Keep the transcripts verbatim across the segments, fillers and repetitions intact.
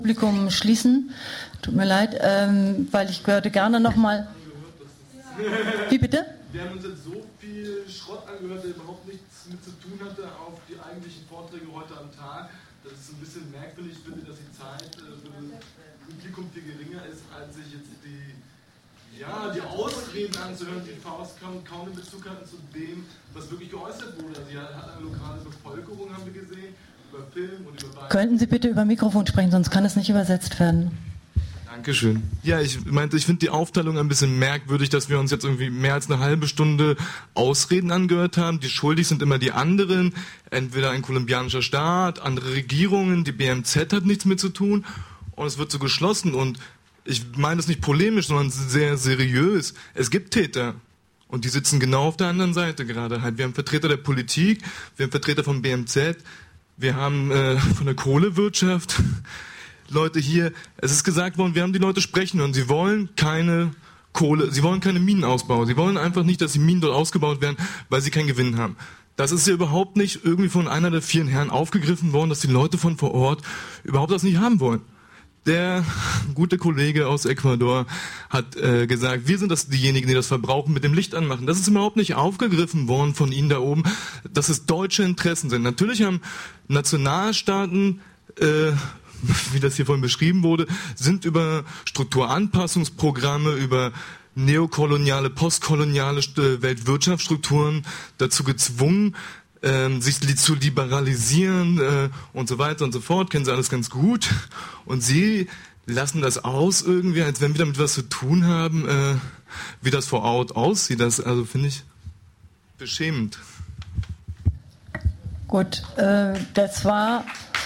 Publikum schließen. Tut mir leid, ähm, weil ich würde gerne nochmal... Wie bitte? Wir haben uns jetzt so viel Schrott angehört, der überhaupt nichts mit zu tun hatte, auf die eigentlichen Vorträge heute am Tag. Das ist ein bisschen merkwürdig. Ich finde, dass die Zeit äh, für das Publikum viel geringer ist, als sich jetzt die, ja, die Ausreden anzuhören, die Faust kaum, kaum in Bezug hatten zu dem, was wirklich geäußert wurde. Also, ja, hat eine lokale Bevölkerung, haben wir gesehen, über Film und über... Könnten Sie bitte über Mikrofon sprechen, sonst kann es nicht übersetzt werden. Dankeschön. Ja, ich meinte, ich finde die Aufteilung ein bisschen merkwürdig, dass wir uns jetzt irgendwie mehr als eine halbe Stunde Ausreden angehört haben. Die schuldig sind immer die anderen, entweder ein kolumbianischer Staat, andere Regierungen, die B M Z hat nichts mit zu tun und es wird so geschlossen und ich meine das nicht polemisch, sondern sehr seriös. Es gibt Täter und die sitzen genau auf der anderen Seite gerade. Halt, wir haben Vertreter der Politik, wir haben Vertreter vom B M Z, wir haben äh, von der Kohlewirtschaft... Leute hier, es ist gesagt worden, wir haben die Leute sprechen hören, sie wollen keine Kohle, sie wollen keine Minenausbau, sie wollen einfach nicht, dass die Minen dort ausgebaut werden, weil sie keinen Gewinn haben. Das ist ja überhaupt nicht irgendwie von einer der vielen Herren aufgegriffen worden, dass die Leute von vor Ort überhaupt das nicht haben wollen. Der gute Kollege aus Ecuador hat äh, gesagt, wir sind das diejenigen, die das Verbrauchen mit dem Licht anmachen. Das ist überhaupt nicht aufgegriffen worden von Ihnen da oben, dass es deutsche Interessen sind. Natürlich haben Nationalstaaten äh, wie das hier vorhin beschrieben wurde, sind über Strukturanpassungsprogramme, über neokoloniale, postkoloniale Weltwirtschaftsstrukturen dazu gezwungen, ähm, sich li- zu liberalisieren äh, und so weiter und so fort. Kennen Sie alles ganz gut. Und Sie lassen das aus irgendwie, als wenn wir damit was zu tun haben, äh, wie das vor Ort aussieht. Das also finde ich beschämend. Gut, äh, das war...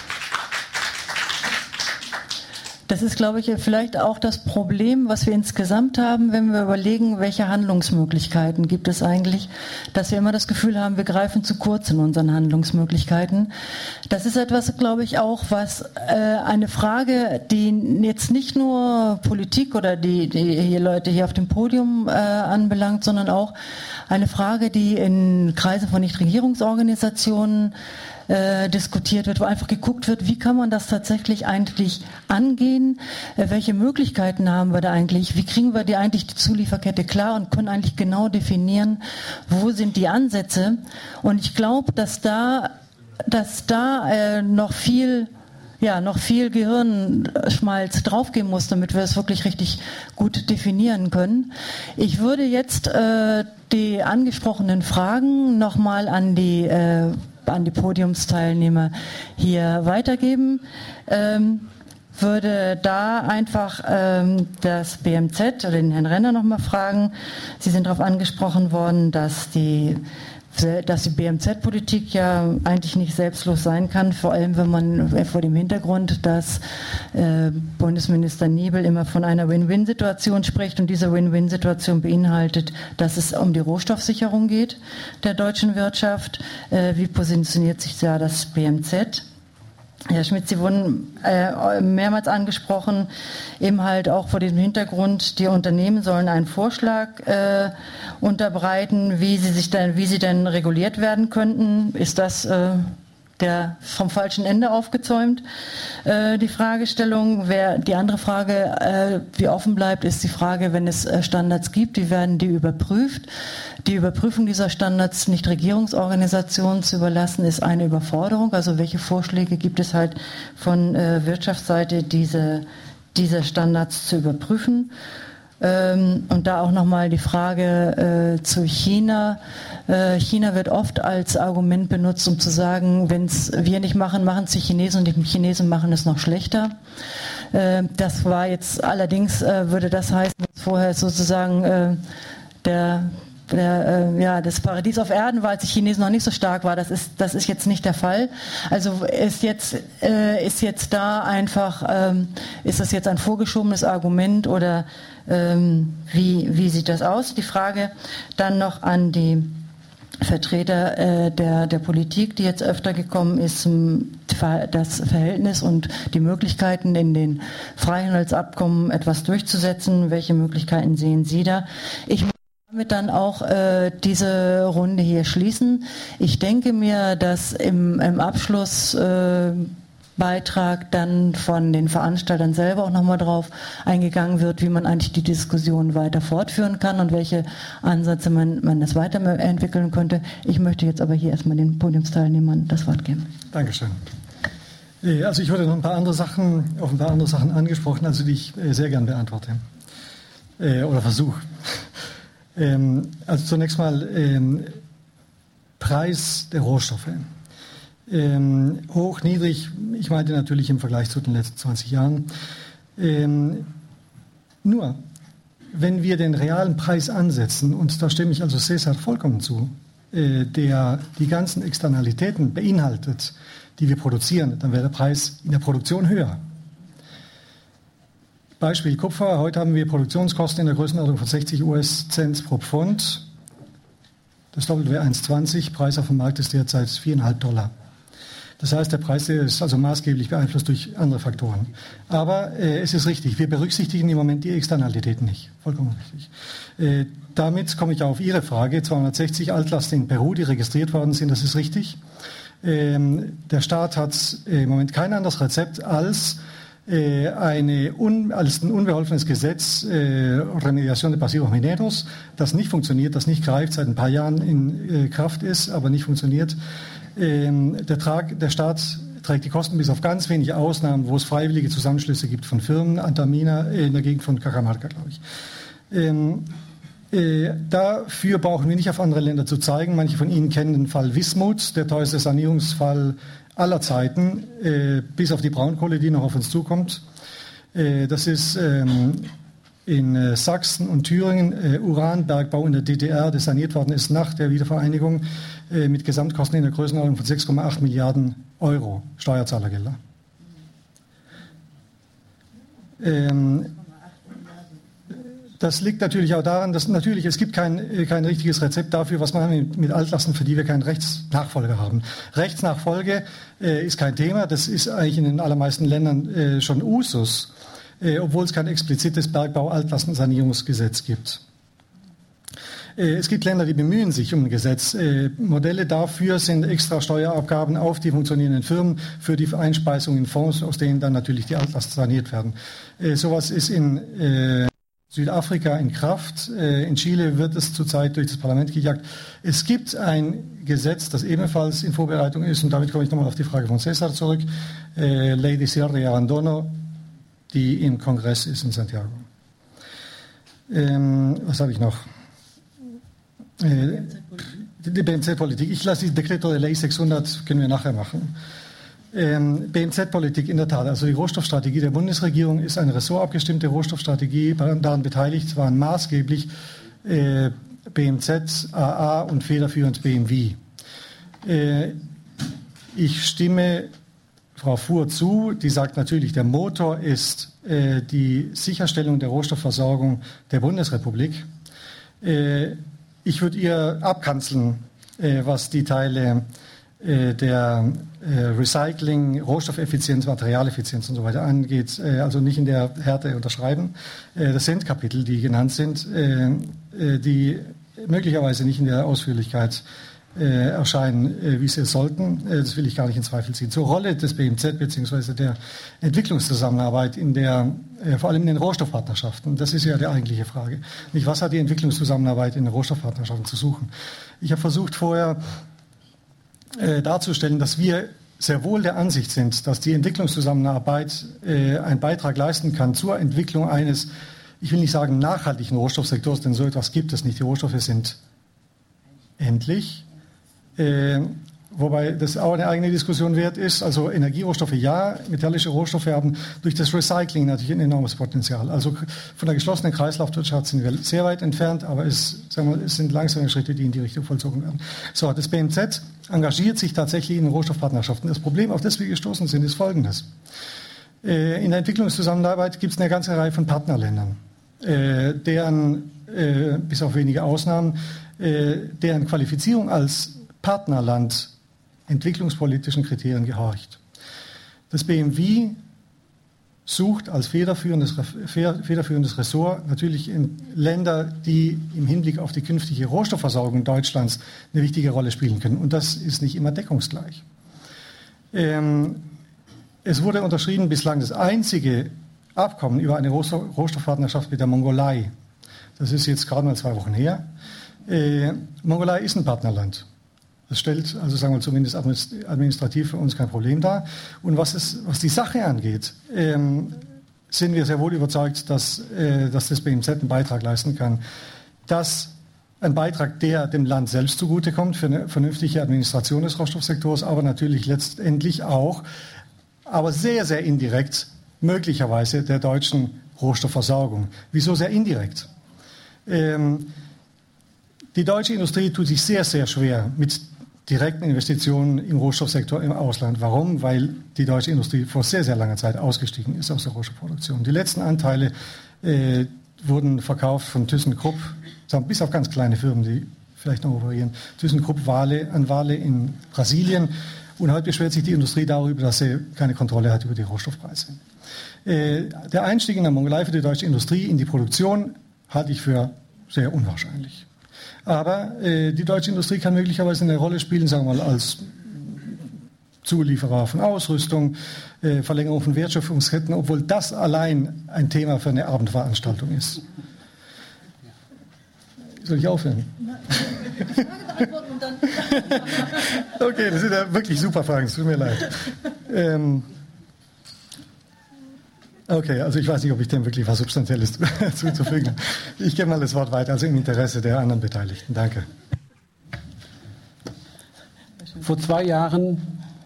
Das ist, glaube ich, vielleicht auch das Problem, was wir insgesamt haben, wenn wir überlegen, welche Handlungsmöglichkeiten gibt es eigentlich, dass wir immer das Gefühl haben, wir greifen zu kurz in unseren Handlungsmöglichkeiten. Das ist etwas, glaube ich, auch, was äh, eine Frage, die jetzt nicht nur Politik oder die, die hier Leute hier auf dem Podium äh, anbelangt, sondern auch eine Frage, die in Kreisen von Nichtregierungsorganisationen Äh, diskutiert wird, wo einfach geguckt wird, wie kann man das tatsächlich eigentlich angehen, äh, welche Möglichkeiten haben wir da eigentlich, wie kriegen wir die eigentlich die Zulieferkette klar und können eigentlich genau definieren, wo sind die Ansätze. Und ich glaube, dass da, dass da äh, noch viel ja, noch viel Gehirnschmalz draufgehen muss, damit wir es wirklich richtig gut definieren können. Ich würde jetzt äh, die angesprochenen Fragen nochmal an die äh, an die Podiumsteilnehmer hier weitergeben. Ähm, würde da einfach ähm, das B M Z oder den Herrn Renner nochmal fragen. Sie sind darauf angesprochen worden, dass die dass die B M Z-Politik ja eigentlich nicht selbstlos sein kann, vor allem wenn man vor dem Hintergrund, dass äh, Bundesminister Niebel immer von einer Win-Win-Situation spricht und diese Win-Win-Situation beinhaltet, dass es um die Rohstoffsicherung geht der deutschen Wirtschaft. Äh, wie positioniert sich da das B M Z? Herr Schmidt, Sie wurden äh, mehrmals angesprochen, eben halt auch vor diesem Hintergrund, die Unternehmen sollen einen Vorschlag äh, unterbreiten, wie sie sich denn, wie sie denn reguliert werden könnten. Ist das äh, der vom falschen Ende aufgezäumt? Äh, die Fragestellung, wer, die andere Frage, äh, wie offen bleibt, ist die Frage, wenn es äh, Standards gibt, wie werden die überprüft? Die Überprüfung dieser Standards nicht Regierungsorganisationen zu überlassen, ist eine Überforderung. Also welche Vorschläge gibt es halt von äh, Wirtschaftsseite, diese, diese Standards zu überprüfen? Ähm, und da auch nochmal die Frage äh, zu China. Äh, China wird oft als Argument benutzt, um zu sagen, wenn es wir nicht machen, machen es die Chinesen und die Chinesen machen es noch schlechter. Äh, das war jetzt allerdings, äh, würde das heißen, dass vorher sozusagen äh, der Der, äh, ja, das Paradies auf Erden war, als die Chinesen noch nicht so stark war. Das ist, das ist jetzt nicht der Fall. Also ist jetzt, äh, ist jetzt da einfach, ähm, ist das jetzt ein vorgeschobenes Argument oder ähm, wie, wie sieht das aus? Die Frage dann noch an die Vertreter äh, der, der Politik, die jetzt öfter gekommen ist, das Verhältnis und die Möglichkeiten in den Freihandelsabkommen etwas durchzusetzen. Welche Möglichkeiten sehen Sie da? Ich damit dann auch äh, diese Runde hier schließen. Ich denke mir, dass im, im Abschluss äh, Beitrag dann von den Veranstaltern selber auch nochmal drauf eingegangen wird, wie man eigentlich die Diskussion weiter fortführen kann und welche Ansätze man, man das weiterentwickeln könnte. Ich möchte jetzt aber hier erstmal den Podiumsteilnehmern das Wort geben. Dankeschön. Also ich wurde noch ein paar andere Sachen, auf ein paar andere Sachen angesprochen, also die ich sehr gern beantworte. Oder versuche. Also zunächst mal Preis der Rohstoffe. Ähm, hoch, niedrig, ich meinte natürlich im Vergleich zu den letzten zwanzig Jahren. Ähm, nur, wenn wir den realen Preis ansetzen, und da stimme ich also César vollkommen zu, äh, der die ganzen Externalitäten beinhaltet, die wir produzieren, dann wäre der Preis in der Produktion höher. Beispiel Kupfer, heute haben wir Produktionskosten in der Größenordnung von sechzig US-Cent pro Pfund. Das Doppelte wäre eins Komma zwanzig, Preis auf dem Markt ist derzeit vier Komma fünf Dollar. Das heißt, der Preis ist also maßgeblich beeinflusst durch andere Faktoren. Aber äh, es ist richtig, wir berücksichtigen im Moment die Externalitäten nicht. Vollkommen richtig. Äh, damit komme ich auf Ihre Frage. zweihundertsechzig Altlasten in Peru, die registriert worden sind, das ist richtig. Ähm, der Staat hat äh, im Moment kein anderes Rezept als, äh, eine un, als ein unbeholfenes Gesetz, äh, Remediación de Pasivos Mineros, das nicht funktioniert, das nicht greift, seit ein paar Jahren in äh, Kraft ist, aber nicht funktioniert. Der, Trag, der Staat trägt die Kosten bis auf ganz wenige Ausnahmen, wo es freiwillige Zusammenschlüsse gibt von Firmen, Antamina in der Gegend von Cajamarca, glaube ich. Ähm, äh, dafür brauchen wir nicht auf andere Länder zu zeigen. Manche von Ihnen kennen den Fall Wismut, der teuerste Sanierungsfall aller Zeiten, äh, bis auf die Braunkohle, die noch auf uns zukommt. Äh, das ist ähm, in äh, Sachsen und Thüringen äh, Uranbergbau in der D D R, der saniert worden ist nach der Wiedervereinigung, äh, mit Gesamtkosten in der Größenordnung von sechs Komma acht Milliarden Euro Steuerzahlergelder. Ähm, das liegt natürlich auch daran, dass natürlich es gibt kein, kein richtiges Rezept dafür, was man mit, mit Altlasten, für die wir keinen Rechtsnachfolger haben. Rechtsnachfolge äh, ist kein Thema, das ist eigentlich in den allermeisten Ländern äh, schon Usus. Äh, obwohl es kein explizites Bergbau-Altlastensanierungsgesetz gibt. Äh, es gibt Länder, die bemühen sich um ein Gesetz. Äh, Modelle dafür sind extra Steuerabgaben auf die funktionierenden Firmen für die Einspeisung in Fonds, aus denen dann natürlich die Altlasten saniert werden. Äh, sowas ist in äh, Südafrika in Kraft. Äh, in Chile wird es zurzeit durch das Parlament gejagt. Es gibt ein Gesetz, das ebenfalls in Vorbereitung ist, und damit komme ich nochmal auf die Frage von César zurück. Äh, Ley de Cierre y Abandono, die im Kongress ist in Santiago. Ähm, was habe ich noch? Äh, die B M Z-Politik. Ich lasse die Dekreto de Ley sechshundert, können wir nachher machen. Ähm, B M Z-Politik, in der Tat. Also die Rohstoffstrategie der Bundesregierung ist eine ressortabgestimmte Rohstoffstrategie. Daran beteiligt waren maßgeblich äh, B M Z, A A und federführend B M W. Äh, ich stimme Frau Fuhr zu, die sagt natürlich, der Motor ist äh, die Sicherstellung der Rohstoffversorgung der Bundesrepublik. Äh, ich würde ihr abkanzeln, äh, was die Teile äh, der äh, Recycling, Rohstoffeffizienz, Materialeffizienz und so weiter angeht, äh, also nicht in der Härte unterschreiben. Äh, das sind Kapitel, die genannt sind, äh, äh, die möglicherweise nicht in der Ausführlichkeit Äh, erscheinen, äh, wie sie es sollten. Äh, das will ich gar nicht in Zweifel ziehen. Zur Rolle des B M Z bzw. der Entwicklungszusammenarbeit in der, äh, vor allem in den Rohstoffpartnerschaften. Das ist ja die eigentliche Frage. Nicht, was hat die Entwicklungszusammenarbeit in den Rohstoffpartnerschaften zu suchen? Ich habe versucht vorher äh, darzustellen, dass wir sehr wohl der Ansicht sind, dass die Entwicklungszusammenarbeit äh, einen Beitrag leisten kann zur Entwicklung eines, ich will nicht sagen nachhaltigen Rohstoffsektors, denn so etwas gibt es nicht. Die Rohstoffe sind endlich. Äh, wobei das auch eine eigene Diskussion wert ist. Also Energierohstoffe ja, metallische Rohstoffe haben durch das Recycling natürlich ein enormes Potenzial. Also von der geschlossenen Kreislaufwirtschaft sind wir sehr weit entfernt, aber es, sagen wir, es sind langsame Schritte, die in die Richtung vollzogen werden. So, das B M Z engagiert sich tatsächlich in Rohstoffpartnerschaften. Das Problem, auf das wir gestoßen sind, ist folgendes. Äh, in der Entwicklungszusammenarbeit gibt es eine ganze Reihe von Partnerländern, äh, deren, äh, bis auf wenige Ausnahmen, äh, deren Qualifizierung als Partnerland entwicklungspolitischen Kriterien gehorcht. Das B M W sucht als federführendes, federführendes Ressort natürlich in Länder, die im Hinblick auf die künftige Rohstoffversorgung Deutschlands eine wichtige Rolle spielen können. Und das ist nicht immer deckungsgleich. Ähm, es wurde unterschrieben bislang das einzige Abkommen über eine Rohstoffpartnerschaft mit der Mongolei. Das ist jetzt gerade mal zwei Wochen her. Äh, Mongolei ist ein Partnerland. Das stellt, also sagen wir zumindest administrativ für uns kein Problem dar. Und was, es, was die Sache angeht, ähm, sind wir sehr wohl überzeugt, dass, äh, dass das B M Z einen Beitrag leisten kann. Dass ein Beitrag, der dem Land selbst zugutekommt, für eine vernünftige Administration des Rohstoffsektors, aber natürlich letztendlich auch, aber sehr, sehr indirekt, möglicherweise der deutschen Rohstoffversorgung. Wieso sehr indirekt? Ähm, die deutsche Industrie tut sich sehr, sehr schwer mit direkten Investitionen im Rohstoffsektor im Ausland. Warum? Weil die deutsche Industrie vor sehr, sehr langer Zeit ausgestiegen ist aus der Rohstoffproduktion. Die letzten Anteile äh, wurden verkauft von ThyssenKrupp, bis auf ganz kleine Firmen, die vielleicht noch operieren, ThyssenKrupp Wale, an Wale in Brasilien. Und heute beschwert sich die Industrie darüber, dass sie keine Kontrolle hat über die Rohstoffpreise. Äh, der Einstieg in der Mongolei für die deutsche Industrie in die Produktion halte ich für sehr unwahrscheinlich. Aber äh, die deutsche Industrie kann möglicherweise eine Rolle spielen, sagen wir mal, als Zulieferer von Ausrüstung, äh, Verlängerung von Wertschöpfungsketten, obwohl das allein ein Thema für eine Abendveranstaltung ist. Soll ich aufhören? Okay, das sind ja wirklich super Fragen, es tut mir leid. Ähm, okay, also ich weiß nicht, ob ich dem wirklich was Substanzielles zuzufügen habe. Ich gebe mal das Wort weiter, also im Interesse der anderen Beteiligten. Danke. Vor zwei Jahren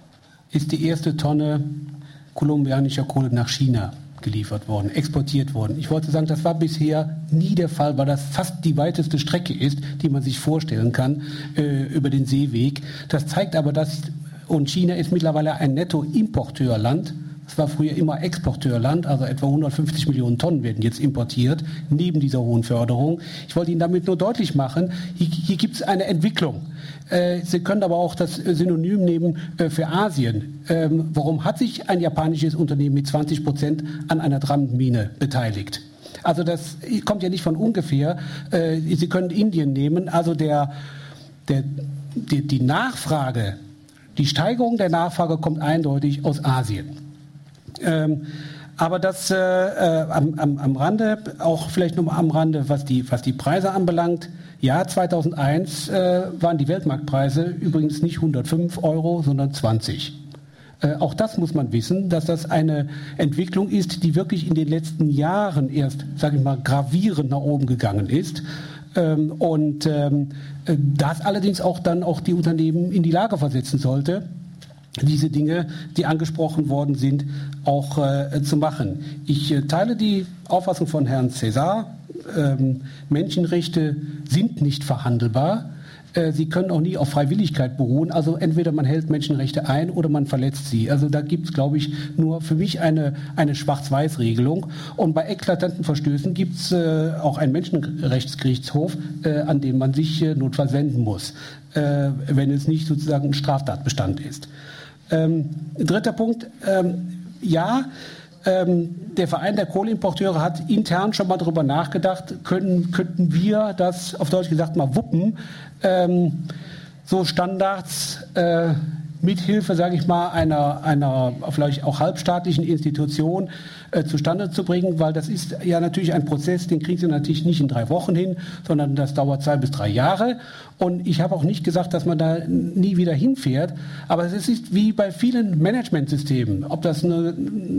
ist die erste Tonne kolumbianischer Kohle nach China geliefert worden, exportiert worden. Ich wollte sagen, das war bisher nie der Fall, weil das fast die weiteste Strecke ist, die man sich vorstellen kann, äh, über den Seeweg. Das zeigt aber, dass, und China ist mittlerweile ein Nettoimporteurland. Es war früher immer Exporteurland, also etwa hundertfünfzig Millionen Tonnen werden jetzt importiert, neben dieser hohen Förderung. Ich wollte Ihnen damit nur deutlich machen, hier, hier gibt es eine Entwicklung. Äh, Sie können aber auch das Synonym nehmen äh, für Asien. Ähm, warum hat sich ein japanisches Unternehmen mit zwanzig Prozent an einer Diamantmine beteiligt? Also das kommt ja nicht von ungefähr. Äh, Sie können Indien nehmen, also der, der, die, die Nachfrage, die Steigerung der Nachfrage kommt eindeutig aus Asien. Ähm, aber das äh, äh, am, am, am Rande, auch vielleicht nur am Rande, was die, was die Preise anbelangt. Ja, zweitausendeins äh, waren die Weltmarktpreise übrigens nicht hundertfünf Euro, sondern zwanzig. Äh, auch das muss man wissen, dass das eine Entwicklung ist, die wirklich in den letzten Jahren erst, sage ich mal, gravierend nach oben gegangen ist. Ähm, und ähm, das allerdings auch dann auch die Unternehmen in die Lage versetzen sollte, diese Dinge, die angesprochen worden sind, auch äh, zu machen. Ich äh, teile die Auffassung von Herrn César. Ähm, Menschenrechte sind nicht verhandelbar. Äh, sie können auch nie auf Freiwilligkeit beruhen. Also entweder man hält Menschenrechte ein oder man verletzt sie. Also da gibt es, glaube ich, nur für mich eine, eine Schwarz-Weiß-Regelung. Und bei eklatanten Verstößen gibt es äh, auch einen Menschenrechtsgerichtshof, äh, an den man sich äh, notfalls wenden muss, äh, wenn es nicht sozusagen ein Straftatbestand ist. Ähm, dritter Punkt, ähm, ja, ähm, der Verein der Kohleimporteure hat intern schon mal darüber nachgedacht, können, könnten wir das auf Deutsch gesagt mal wuppen, ähm, so Standards äh, mithilfe, sage ich mal, einer, einer vielleicht auch halbstaatlichen Institution äh, zustande zu bringen, weil das ist ja natürlich ein Prozess, den kriegen Sie natürlich nicht in drei Wochen hin, sondern das dauert zwei bis drei Jahre. Und ich habe auch nicht gesagt, dass man da nie wieder hinfährt, aber es ist wie bei vielen Managementsystemen, ob das eine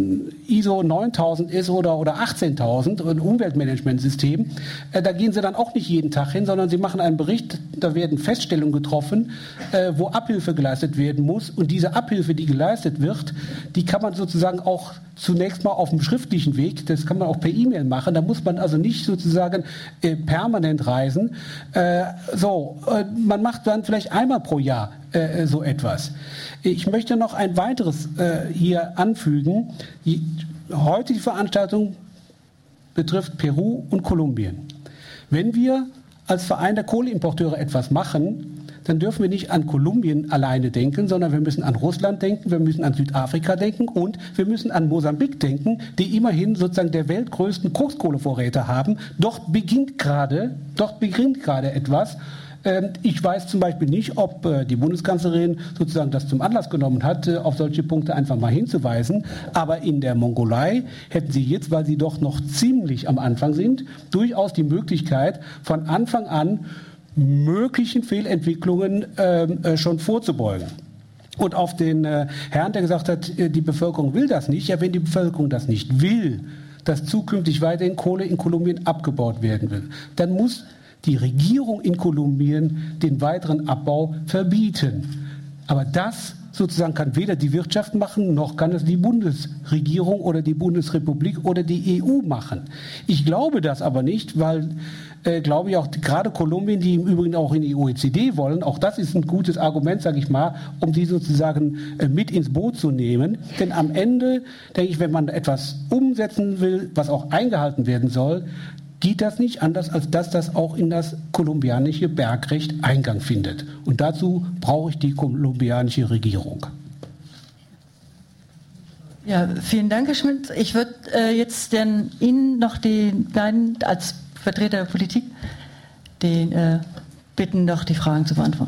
I S O neuntausend ist oder, oder achtzehntausend, ein Umweltmanagementsystem, äh, da gehen Sie dann auch nicht jeden Tag hin, sondern Sie machen einen Bericht, da werden Feststellungen getroffen, äh, wo Abhilfe geleistet werden muss. Und diese Abhilfe, die geleistet wird, die kann man sozusagen auch zunächst mal auf dem schriftlichen Weg, das kann man auch per E-Mail machen, da muss man also nicht sozusagen äh, permanent reisen. Äh, so, äh, man macht dann vielleicht einmal pro Jahr äh, so etwas. Ich möchte noch ein weiteres äh, hier anfügen. Die heutige Veranstaltung betrifft Peru und Kolumbien. Wenn wir als Verein der Kohleimporteure etwas machen, dann dürfen wir nicht an Kolumbien alleine denken, sondern wir müssen an Russland denken, wir müssen an Südafrika denken und wir müssen an Mosambik denken, die immerhin sozusagen der weltgrößten Kokskohlevorräte haben. Dort beginnt gerade, dort beginnt gerade etwas, Ich weiß zum Beispiel nicht, ob die Bundeskanzlerin sozusagen das zum Anlass genommen hat, auf solche Punkte einfach mal hinzuweisen. Aber in der Mongolei hätten Sie jetzt, weil Sie doch noch ziemlich am Anfang sind, durchaus die Möglichkeit, von Anfang an möglichen Fehlentwicklungen äh, schon vorzubeugen. Und auf den äh, Herrn, der gesagt hat, die Bevölkerung will das nicht. Ja, wenn die Bevölkerung das nicht will, dass zukünftig weiterhin Kohle in Kolumbien abgebaut werden will, dann muss die Regierung in Kolumbien den weiteren Abbau verbieten. Aber das sozusagen kann weder die Wirtschaft machen, noch kann es die Bundesregierung oder die Bundesrepublik oder die E U machen. Ich glaube das aber nicht, weil, äh, glaube ich, auch gerade Kolumbien, die im Übrigen auch in die O E C D wollen, auch das ist ein gutes Argument, sage ich mal, um die sozusagen äh, mit ins Boot zu nehmen. Denn am Ende, denke ich, wenn man etwas umsetzen will, was auch eingehalten werden soll, geht das nicht anders, als dass das auch in das kolumbianische Bergrecht Eingang findet. Und dazu brauche ich die kolumbianische Regierung. Ja, vielen Dank, Herr Schmidt. Ich würde äh, jetzt denn Ihnen noch die beiden als Vertreter der Politik den, äh, bitten, doch die Fragen zu beantworten.